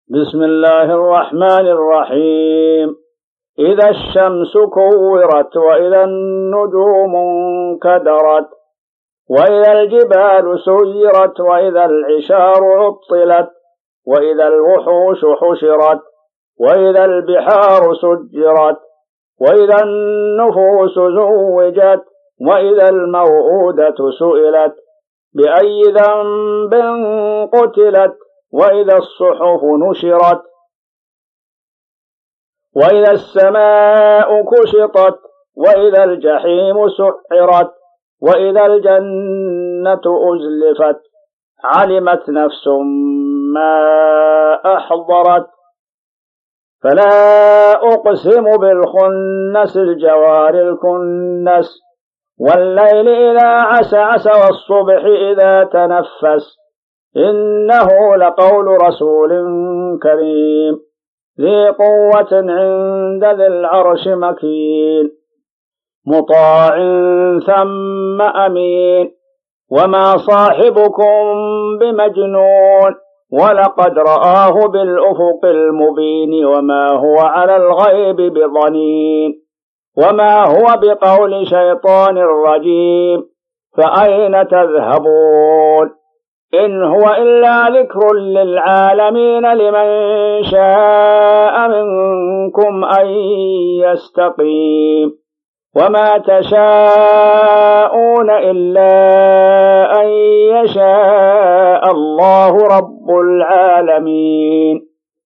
بسم الله الرحمن الرحيم. إذا الشمس كورت وإذا النجوم انكدرت وإذا الجبال سيرت وإذا العشار عطلت وإذا الوحوش حشرت وإذا البحار سجرت وإذا النفوس زوجت وإذا الموءودة سئلت بأي ذنب قتلت وإذا الصحف نشرت وإذا السماء كشطت وإذا الجحيم سعرت وإذا الجنة أزلفت علمت نفس ما أحضرت. فلا أقسم بالخنس الجوار الكنس والليل إذا عسعس والصبح إذا تنفس إنه لقول رسول كريم ذي قوة عند ذي العرش مكين مطاع ثم أمين وما صاحبكم بمجنون ولقد رآه بالأفق المبين وما هو على الغيب بضنين وما هو بقول شيطان رجيم فأين تذهبون إن هو إلا ذكر للعالمين لمن شاء منكم أن يستقيم وما تشاءون إلا أن يشاء الله رب العالمين.